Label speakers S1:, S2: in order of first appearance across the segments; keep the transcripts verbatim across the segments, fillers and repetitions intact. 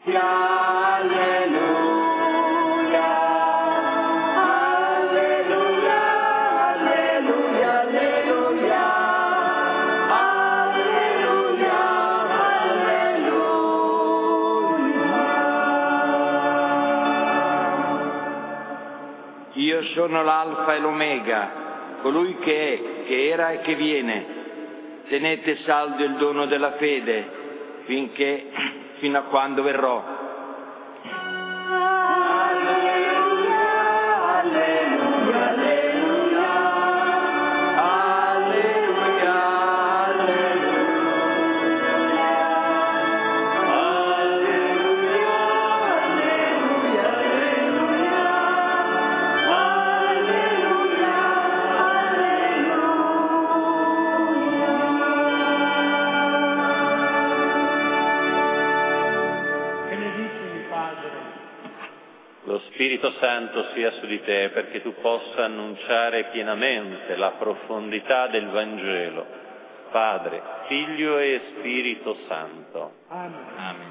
S1: Io sono l'Alfa e l'Omega, colui che è, che era e che viene. Tenete saldo il dono della fede, finché, fino a quando verrò.
S2: Lo Spirito Santo sia su di te perché tu possa annunciare pienamente la profondità del Vangelo. Padre, Figlio e Spirito Santo.
S3: Amen.
S1: Amen.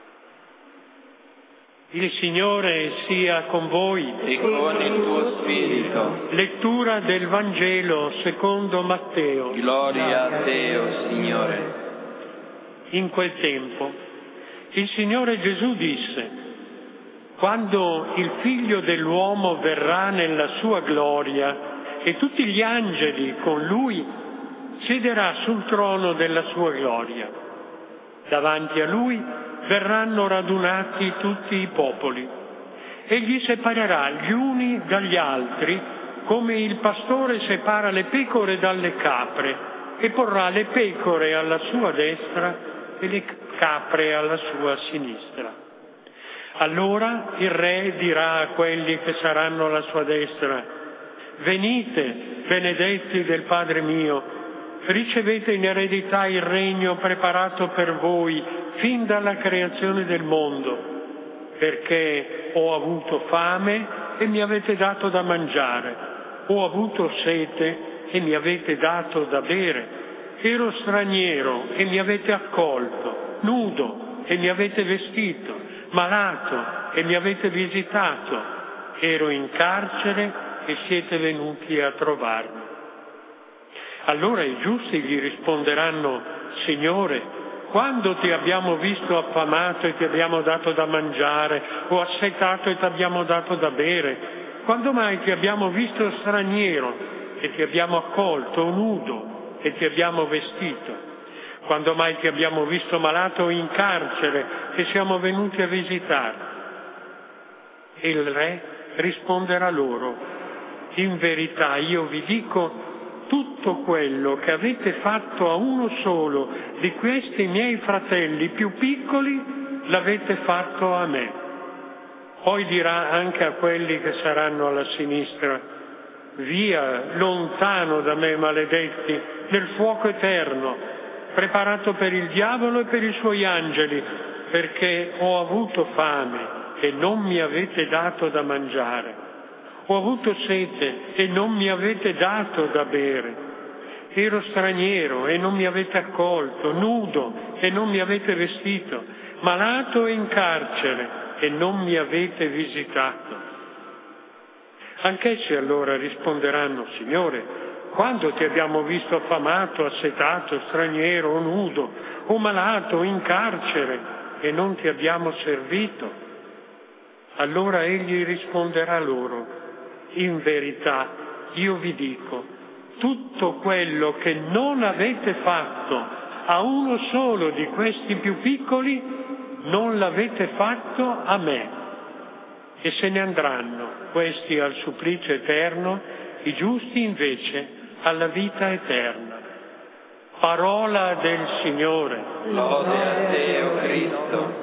S3: Il Signore sia con voi.
S1: E con il tuo spirito.
S3: Lettura del Vangelo secondo Matteo.
S1: Gloria a te, o Signore.
S3: In quel tempo il Signore Gesù disse: quando il Figlio dell'uomo verrà nella sua gloria e tutti gli angeli con lui, siederà sul trono della sua gloria. Davanti a lui verranno radunati tutti i popoli. Egli separerà gli uni dagli altri, come il pastore separa le pecore dalle capre, e porrà le pecore alla sua destra e le capre alla sua sinistra. Allora il Re dirà a quelli che saranno alla sua destra: venite, benedetti del Padre mio, ricevete in eredità il regno preparato per voi fin dalla creazione del mondo, perché ho avuto fame e mi avete dato da mangiare, ho avuto sete e mi avete dato da bere, ero straniero e mi avete accolto, nudo e mi avete vestito, malato e mi avete visitato, ero in carcere e siete venuti a trovarmi. Allora i giusti gli risponderanno: Signore, quando ti abbiamo visto affamato e ti abbiamo dato da mangiare, o assetato e ti abbiamo dato da bere? Quando mai ti abbiamo visto straniero e ti abbiamo accolto, o nudo e ti abbiamo vestito? Quando mai ti abbiamo visto malato o in carcere e siamo venuti a visitarti? E il Re risponderà loro: in verità io vi dico, tutto quello che avete fatto a uno solo di questi miei fratelli più piccoli, l'avete fatto a me. Poi dirà anche a quelli che saranno alla sinistra: via, lontano da me, maledetti, nel fuoco eterno, preparato per il diavolo e per i suoi angeli, perché ho avuto fame e non mi avete dato da mangiare, ho avuto sete e non mi avete dato da bere, ero straniero e non mi avete accolto, nudo e non mi avete vestito, malato e in carcere e non mi avete visitato. Anch'essi allora risponderanno: Signore, quando ti abbiamo visto affamato, assetato, straniero o nudo, o malato o in carcere e non ti abbiamo servito? Allora egli risponderà loro: in verità io vi dico, tutto quello che non avete fatto a uno solo di questi più piccoli, non l'avete fatto a me. E se ne andranno, questi al supplizio eterno, i giusti invece alla vita eterna. Parola del Signore.
S1: Lode a te, o Cristo.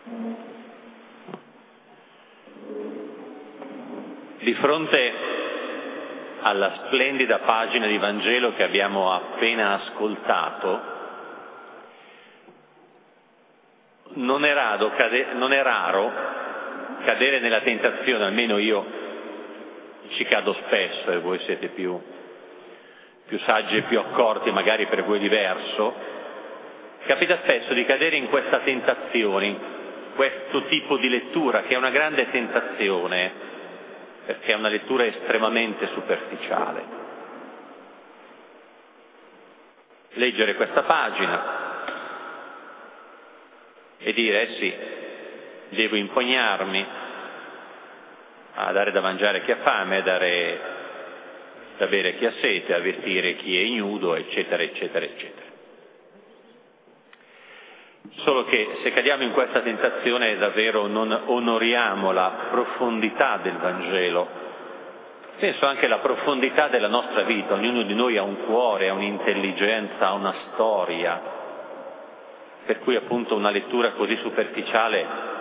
S2: Di fronte alla splendida pagina di Vangelo che abbiamo appena ascoltato, non è raro, cade, non è raro cadere nella tentazione, almeno io ci cado spesso e voi siete più, più saggi e più accorti, magari per voi diverso, capita spesso di cadere in questa tentazione, questo tipo di lettura che è una grande tentazione, perché è una lettura estremamente superficiale. Leggere questa pagina e dire, eh sì, devo impegnarmi a dare da mangiare a chi ha fame, a dare da bere a chi ha sete, a vestire chi è ignudo, eccetera, eccetera, eccetera. Solo che se cadiamo in questa tentazione davvero non onoriamo la profondità del Vangelo, penso anche alla profondità della nostra vita. Ognuno di noi ha un cuore, ha un'intelligenza, ha una storia, per cui appunto una lettura così superficiale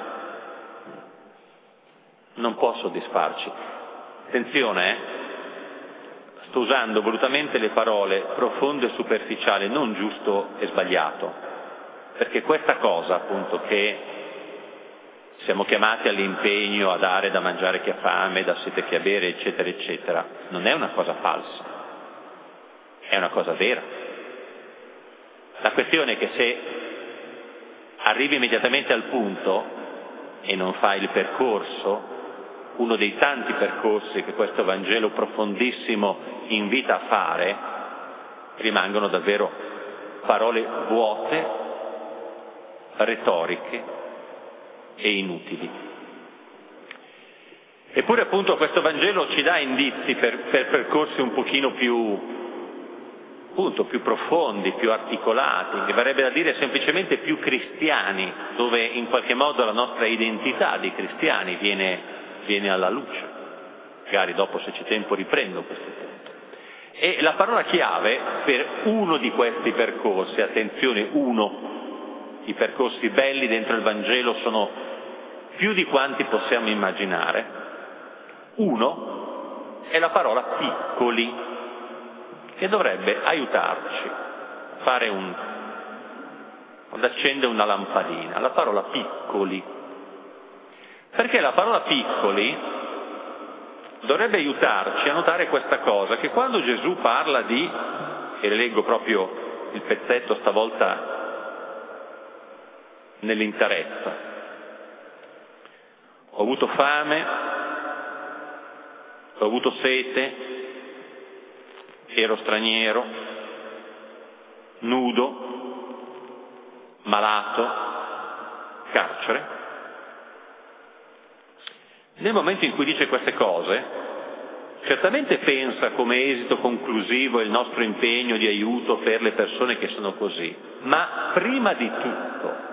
S2: non può soddisfarci. Attenzione, eh? Sto usando volutamente le parole profondo e superficiale, non giusto e sbagliato. Perché questa cosa, appunto, che siamo chiamati all'impegno a dare da mangiare chi ha fame, da sete chi ha bere, eccetera, eccetera, non è una cosa falsa, è una cosa vera. La questione è che se arrivi immediatamente al punto e non fai il percorso, uno dei tanti percorsi che questo Vangelo profondissimo invita a fare, rimangono davvero parole vuote, retoriche e inutili. Eppure appunto questo Vangelo ci dà indizi per, per percorsi un pochino più, appunto, più profondi, più articolati, mi verrebbe da dire semplicemente più cristiani, dove in qualche modo la nostra identità di cristiani viene, viene alla luce. Magari dopo, se c'è tempo, riprendo questo punto. E la parola chiave per uno di questi percorsi, attenzione, uno, i percorsi belli dentro il Vangelo sono più di quanti possiamo immaginare. Uno è la parola piccoli, che dovrebbe aiutarci a fare un, ad accendere una lampadina, la parola piccoli. Perché la parola piccoli dovrebbe aiutarci a notare questa cosa, che quando Gesù parla di, e le leggo proprio il pezzetto stavolta nell'interezza, ho avuto fame, ho avuto sete, ero straniero, nudo, malato, carcere. Nel momento in cui dice queste cose, certamente pensa come esito conclusivo il nostro impegno di aiuto per le persone che sono così, ma prima di tutto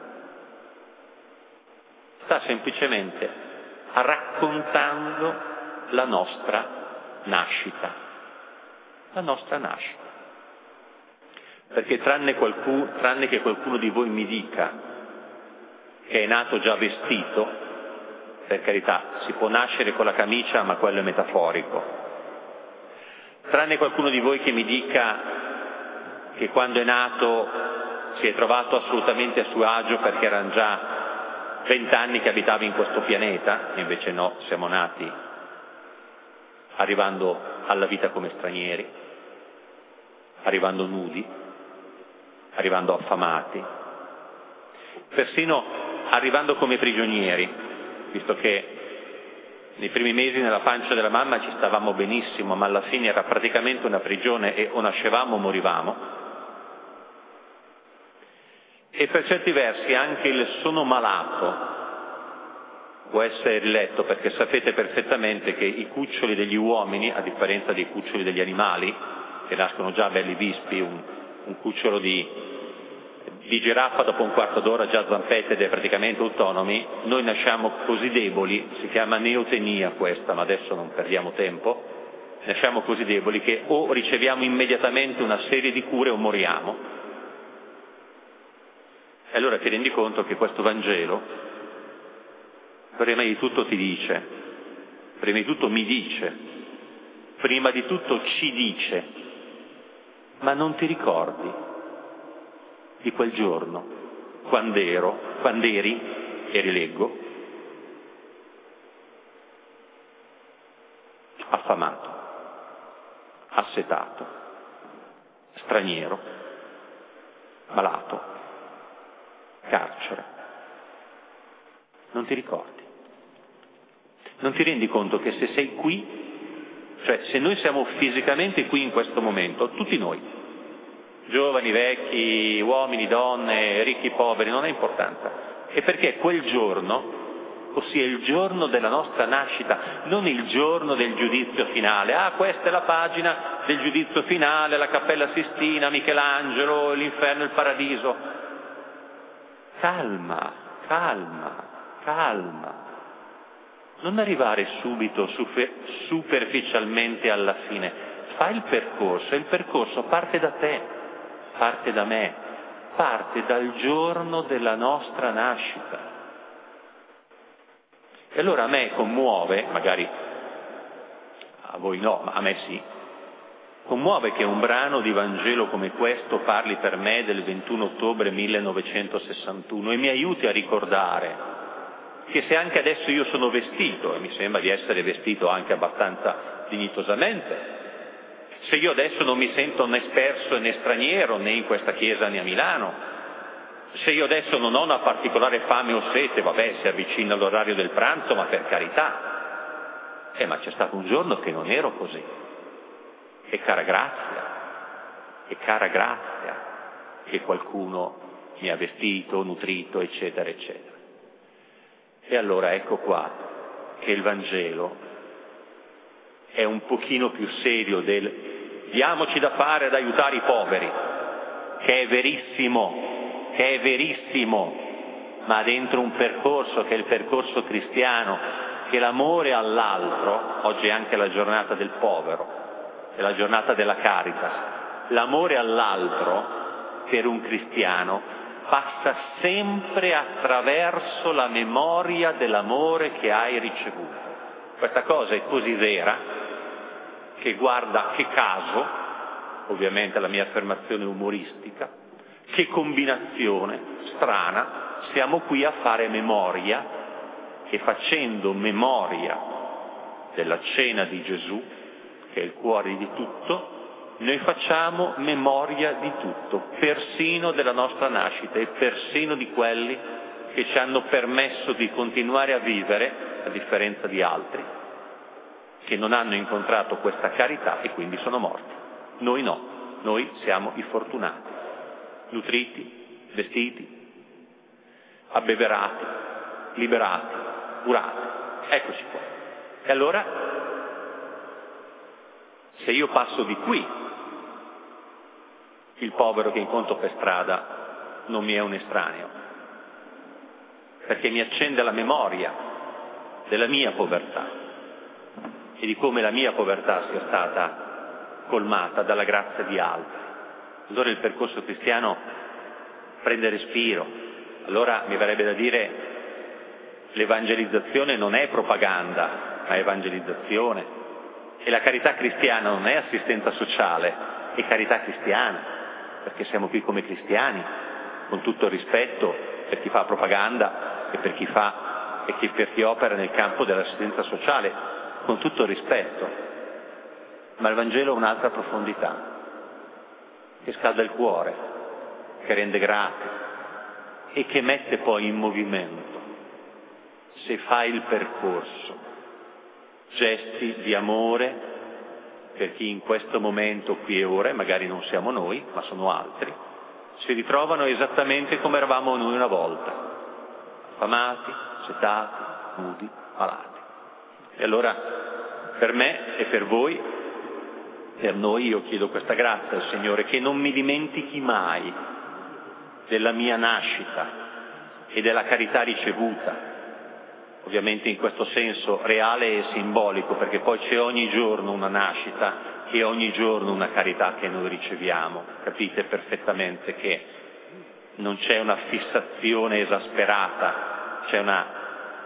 S2: sta semplicemente raccontando la nostra nascita, la nostra nascita. Perché tranne, qualcuno, tranne che qualcuno di voi mi dica che è nato già vestito, per carità, si può nascere con la camicia, ma quello è metaforico. Tranne qualcuno di voi che mi dica che quando è nato si è trovato assolutamente a suo agio perché erano già vent'anni che abitava in questo pianeta, invece no, siamo nati arrivando alla vita come stranieri, arrivando nudi, arrivando affamati, persino arrivando come prigionieri, visto che nei primi mesi nella pancia della mamma ci stavamo benissimo, ma alla fine era praticamente una prigione e o nascevamo o morivamo. E per certi versi anche il sono malato può essere riletto, perché sapete perfettamente che i cuccioli degli uomini, a differenza dei cuccioli degli animali, che nascono già belli vispi, un, un cucciolo di, di giraffa dopo un quarto d'ora già zampette ed è praticamente autonomi, noi nasciamo così deboli, si chiama neotenia questa, ma adesso non perdiamo tempo, nasciamo così deboli che o riceviamo immediatamente una serie di cure o moriamo. E allora ti rendi conto che questo Vangelo prima di tutto ti dice, prima di tutto mi dice, prima di tutto ci dice, ma non ti ricordi di quel giorno, quando ero, quando eri, e rileggo, affamato, assetato, straniero, malato, carcere. Non ti ricordi? Non ti rendi conto che se sei qui, cioè se noi siamo fisicamente qui in questo momento, tutti noi, giovani, vecchi, uomini, donne, ricchi, poveri, non ha importanza, è perché quel giorno, ossia il giorno della nostra nascita, non il giorno del giudizio finale. Ah, questa è la pagina del giudizio finale, la Cappella Sistina, Michelangelo, l'inferno e il paradiso. Calma, calma, calma. Non arrivare subito super, superficialmente alla fine. Fai il percorso, e il percorso parte da te, parte da me, parte dal giorno della nostra nascita. E allora a me commuove, magari a voi no, ma a me sì, commuove che un brano di Vangelo come questo parli per me del ventuno ottobre millenovecentosessantuno e mi aiuti a ricordare che se anche adesso io sono vestito, e mi sembra di essere vestito anche abbastanza dignitosamente, se io adesso non mi sento né sperso né straniero né in questa chiesa né a Milano, se io adesso non ho una particolare fame o sete, vabbè, si avvicina l'orario del pranzo, ma per carità. Eh, ma c'è stato un giorno che non ero così. E cara grazia, e cara grazia che qualcuno mi ha vestito, nutrito, eccetera, eccetera. E allora ecco qua che il Vangelo è un pochino più serio del diamoci da fare ad aiutare i poveri, che è verissimo, che è verissimo, ma dentro un percorso che è il percorso cristiano, che l'amore all'altro, oggi è anche la giornata del povero, è la giornata della Caritas, l'amore all'altro per un cristiano passa sempre attraverso la memoria dell'amore che hai ricevuto. Questa cosa è così vera che guarda che caso, ovviamente la mia affermazione umoristica, che combinazione strana, siamo qui a fare memoria e facendo memoria della cena di Gesù, che è il cuore di tutto, noi facciamo memoria di tutto, persino della nostra nascita e persino di quelli che ci hanno permesso di continuare a vivere, a differenza di altri, che non hanno incontrato questa carità e quindi sono morti. Noi no, noi siamo i fortunati. Nutriti, vestiti, abbeverati, liberati, curati. Eccoci qua. E allora, se io passo di qui, il povero che incontro per strada non mi è un estraneo, perché mi accende la memoria della mia povertà e di come la mia povertà sia stata colmata dalla grazia di altri. Allora il percorso cristiano prende respiro. Allora mi verrebbe da dire l'evangelizzazione non è propaganda, ma è evangelizzazione. E la carità cristiana non è assistenza sociale, è carità cristiana, perché siamo qui come cristiani, con tutto il rispetto per chi fa propaganda e per chi fa e per chi opera nel campo dell'assistenza sociale, con tutto il rispetto. Ma il Vangelo ha un'altra profondità, che scalda il cuore, che rende grato e che mette poi in movimento, se fai il percorso, gesti di amore per chi in questo momento qui e ora, e magari non siamo noi, ma sono altri, si ritrovano esattamente come eravamo noi una volta, affamati, setati, nudi, malati. E allora per me e per voi, per noi, io chiedo questa grazia al Signore, che non mi dimentichi mai della mia nascita e della carità ricevuta, ovviamente in questo senso reale e simbolico, perché poi c'è ogni giorno una nascita e ogni giorno una carità che noi riceviamo. Capite perfettamente che non c'è una fissazione esasperata, c'è una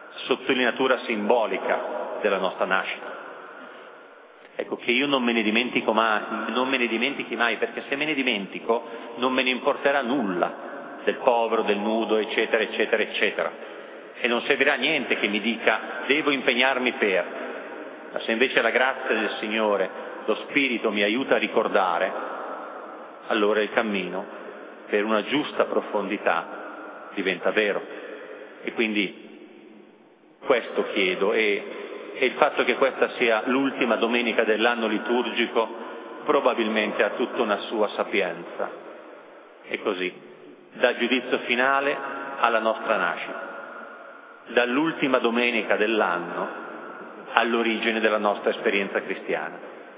S2: sottolineatura simbolica della nostra nascita. Ecco, che io non me ne dimentico mai, non me ne dimentichi mai, perché se me ne dimentico non me ne importerà nulla del povero, del nudo, eccetera, eccetera, eccetera. E non servirà niente che mi dica devo impegnarmi per. Ma se invece la grazia del Signore, lo Spirito mi aiuta a ricordare, allora il cammino per una giusta profondità diventa vero. E quindi questo chiedo, e, e il fatto che questa sia l'ultima domenica dell'anno liturgico probabilmente ha tutta una sua sapienza. E così, dal giudizio finale alla nostra nascita, dall'ultima domenica dell'anno all'origine della nostra esperienza cristiana.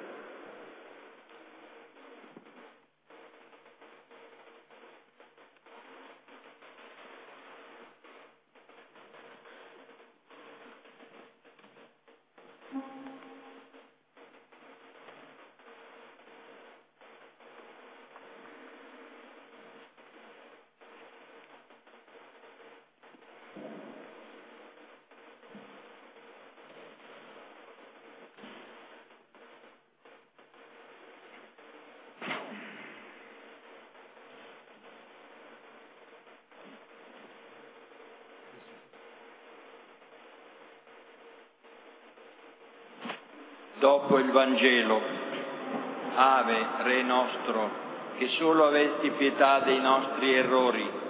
S1: Dopo il Vangelo, Ave, Re nostro, che solo avesti pietà dei nostri errori,